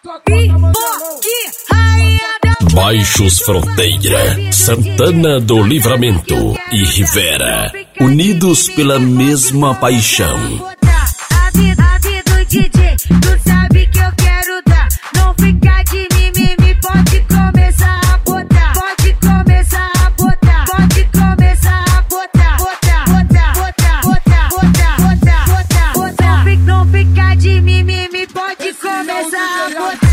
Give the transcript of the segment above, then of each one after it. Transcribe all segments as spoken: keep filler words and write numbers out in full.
Baixos Fronteira, Santana do Livramento e Rivera, unidos pela mesma paixão. A vida, a vida do D J, tu sabe que eu quero dar. Não fica de mimimi, pode começar a botar. Pode começar a botar, pode começar a botar. Botar, botar, botar, botar, botar, botar, botar, botar. Não fica de mimimi, pode começar a botar.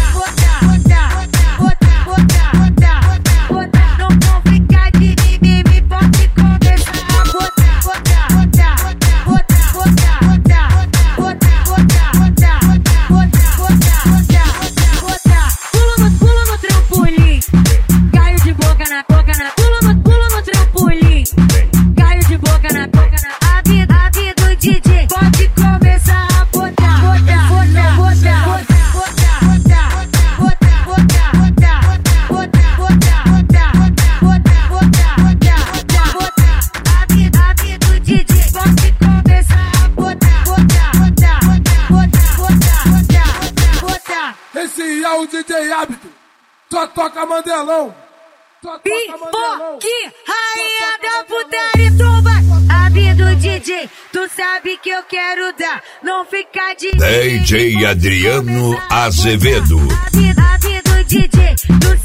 Esse é o D J Hábito, só toca Mandelão. Pipoque, rainha da putaria, tu vai. A vida do D J, tu sabe que eu quero dar. Não fica de D J Adriano Azevedo. A vida do D J, tu